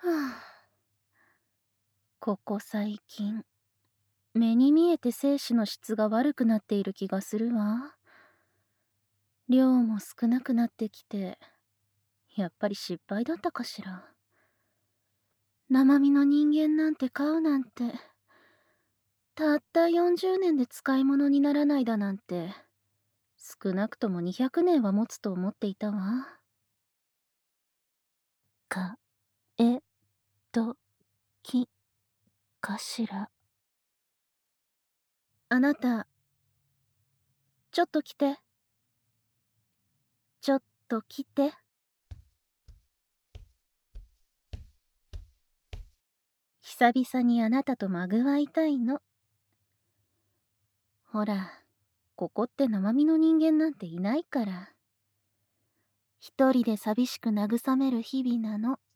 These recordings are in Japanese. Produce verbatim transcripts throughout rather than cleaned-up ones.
はあ、ここ最近、目に見えて精子の質が悪くなっている気がするわ。量も少なくなってきて、やっぱり失敗だったかしら。生身の人間なんて飼うなんて、たったよんじゅうねんで使い物にならないだなんて、少なくともにひゃくねんは持つと思っていたわ。か、え、と、き、かしら。あなた、ちょっと来て。ちょっと来て。久々にあなたとまぐわいたいの。ほら、ここって生身の人間なんていないから。一人で寂しく慰める日々なの。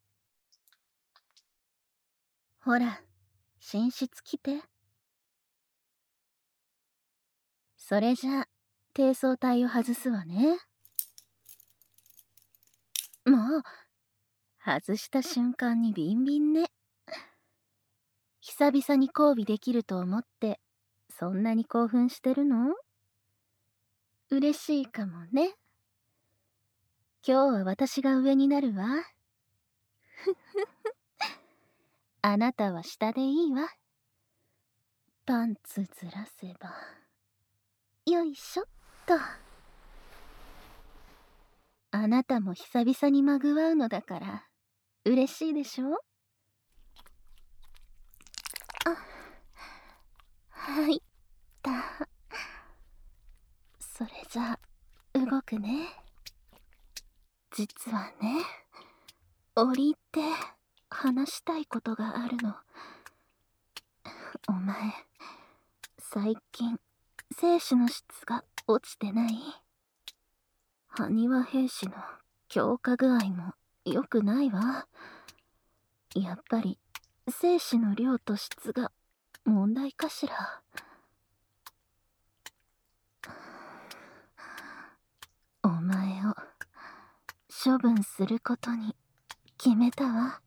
ほら、寝室来て。それじゃあ、低層体を外すわね。もう、外した瞬間にビンビンね。久々に交尾できると思って、そんなに興奮してるの？嬉しいかもね。今日は私が上になるわ。ふふふ。あなたは下でいいわ。パンツずらせば。よいしょっと。あなたも久々にまぐわうのだから、嬉しいでしょ？あ、はい、た。それじゃあ、動くね。実はね、折り入って話したいことがあるの。お前、最近、精子の質が落ちてない？埴輪兵士の強化具合も良くないわ。やっぱり、精子の量と質が問題かしら。お前を処分することに決めたわ。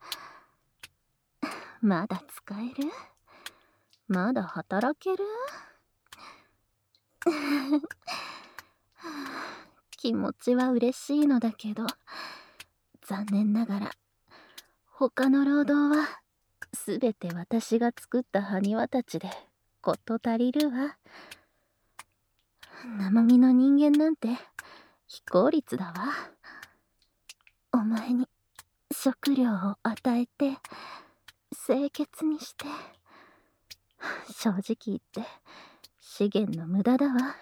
まだ使える？まだ働ける？気持ちは嬉しいのだけど、残念ながら他の労働はすべて私が作った埴輪たちでこと足りるわ。生身の人間なんて非効率だわ。お前に食料を与えて清潔にして、正直言って資源の無駄だわ。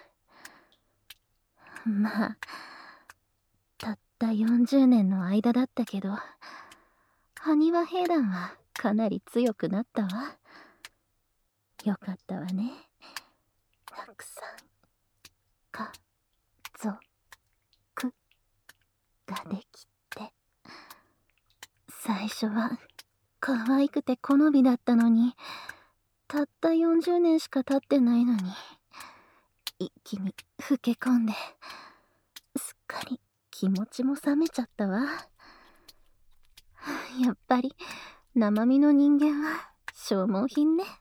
まあ、たったよんじゅうねんの間だったけど、埴輪兵団はかなり強くなったわ。よかったわね。たくさん、か、ぞ、く、ができて。最初は、可愛くて好みだったのに、たったよんじゅうねんしか経ってないのに、一気に老け込んで、すっかり気持ちも冷めちゃったわ。やっぱり、生身の人間は消耗品ね。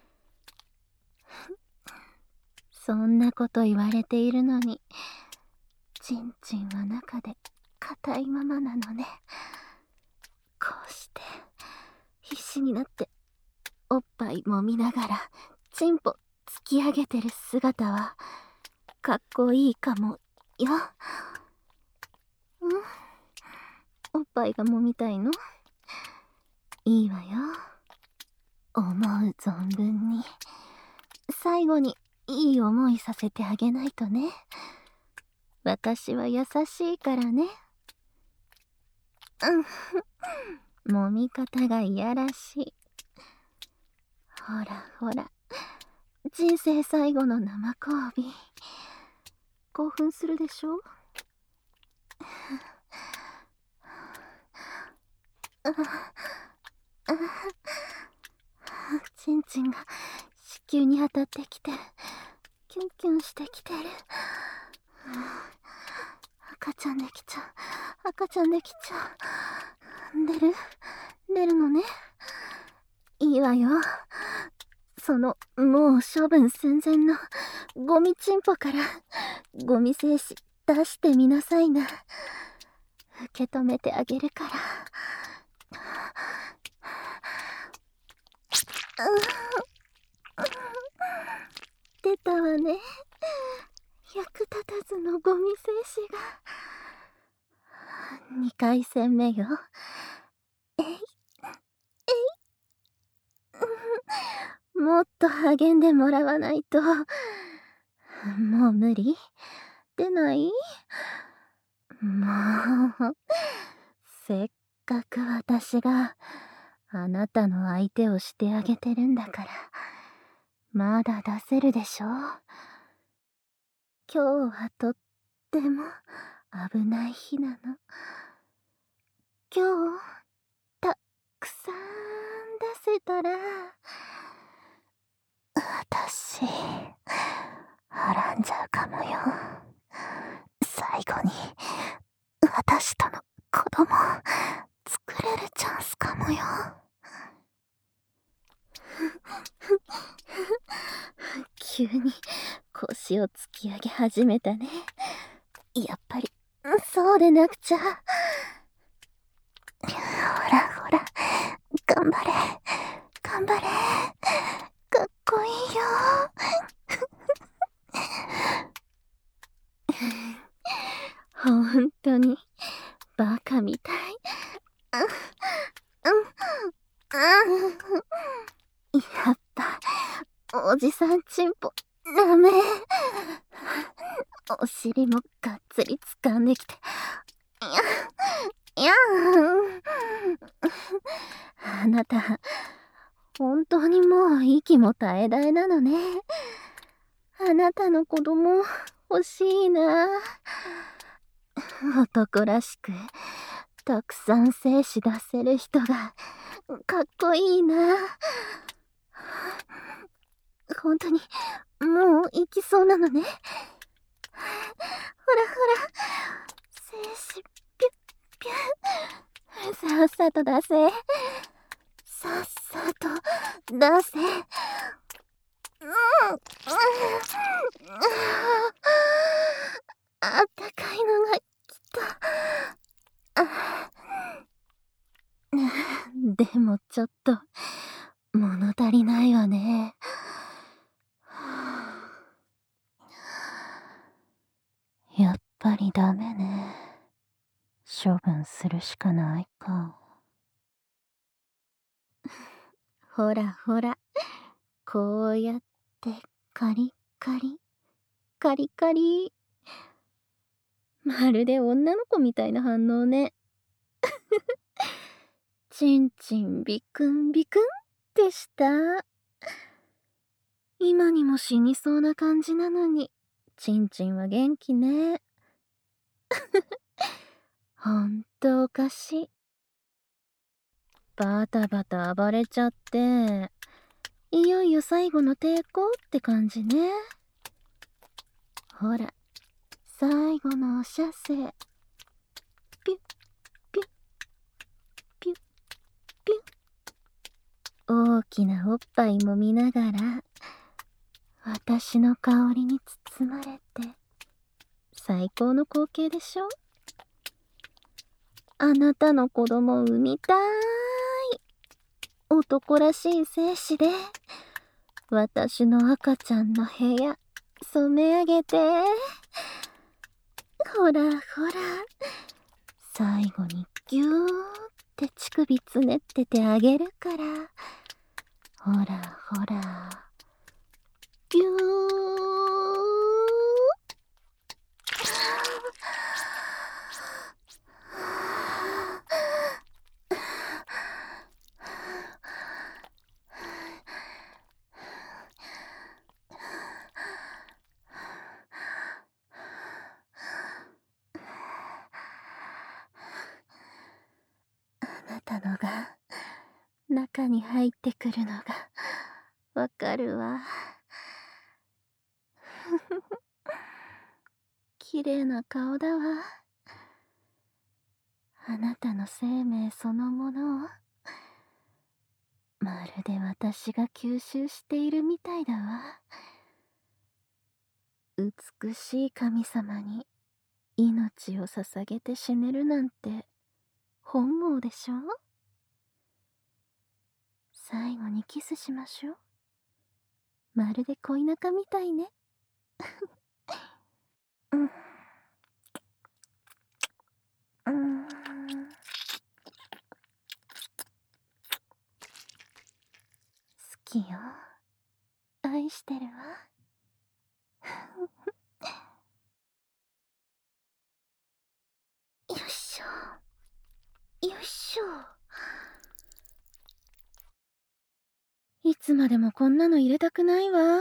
そんなこと言われているのに、ちんちんは中で硬いままなのね。こうして、必死になって、おっぱい揉みながら、チンポ突き上げてる姿は、かっこいいかも、よ。うん？おっぱいが揉みたいの？いいわよ。思う存分に。最後に、いい思いさせてあげないとね。私は優しいからね。うん。揉み方がいやらしい。ほらほら。人生最後の生交尾。興奮するでしょ？ちんちんが子宮に当たってきてる。キュンキュンしてきてる。赤ちゃんできちゃう。赤ちゃんできちゃう。出る？ 出るのね。いいわよ。その、もう処分寸前のゴミチンポからゴミ精子出してみなさいな。受け止めてあげるから。出たわね。役立たずのゴミ精子が。にかい戦目よ。えい、えい。もっと励んでもらわないと。もう無理？出ない？もう、せっかく私があなたの相手をしてあげてるんだから、まだ出せるでしょ？今日はとっても危ない日なの。今日、たくさん出せたら、私、はらんじゃうかもよ。最後に、私との子供、作れるチャンスかもよ。急に腰を突き上げ始めたね。やっぱり、そうでなくちゃ。ほらほら、頑張れ、頑張れ。かっこいいよ。ほんとに、バカみたい。うん、うん、うん。やっぱ、おじさんちんぽ、ダメ。お尻もがっつり掴んできて。いや、いやあなた、本当にもう息も絶え絶えなのね。あなたの子供、欲しいな。男らしく、たくさん精子出せる人が、かっこいいな。本当に、もう行きそうなのね。ほらほら、精子、ピュッピュッ。さっさと出せ。さっさと出せ。うん、うん、あったかいのが来た。あでもちょっと物足りないわね。やっぱりダメね。処分するしかないか。ほらほら、こうやってカリカリ、カリカリ。まるで女の子みたいな反応ね。ちんちんビクンビクンでした。今にも死にそうな感じなのに、ちんちんは元気ね。ほんとおかしい。バタバタ暴れちゃって、いよいよ最後の抵抗って感じね。ほら、最後のお射精。ピュッ、ピュッ、ピュッ、ピュッ。大きなおっぱいも見ながら、私の香りに包まれて、最高の光景でしょ？あなたの子供を産みたーい。男らしい精子で、私の赤ちゃんの部屋、染め上げて。ほらほら、最後にギューって乳首つねっててあげるから。ほらほら、ギュー。あなたのが中に入ってくるのがわかるわ。綺麗な顔だわ。あなたの生命そのものをまるで私が吸収しているみたいだわ。美しい神様に命を捧げて死ねるなんて本望でしょ。最後にキスしましょう。まるで恋仲みたいね。うん。うん。好きよ。愛してるわ。よいしょ。よいしょ。いつまでもこんなの入れたくないわ。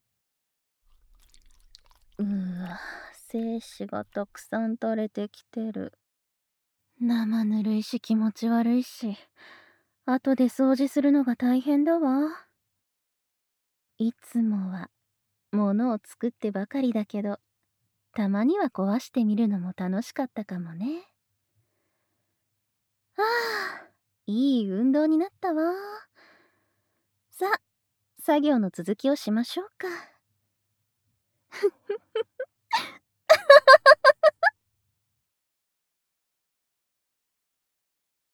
うわ、精子がたくさん垂れてきてる。生ぬるいし気持ち悪いし、後で掃除するのが大変だわ。いつもは物を作ってばかりだけど、たまには壊してみるのも楽しかったかもね。ああ、いい運動になったわ。さあ、作業の続きをしましょうか。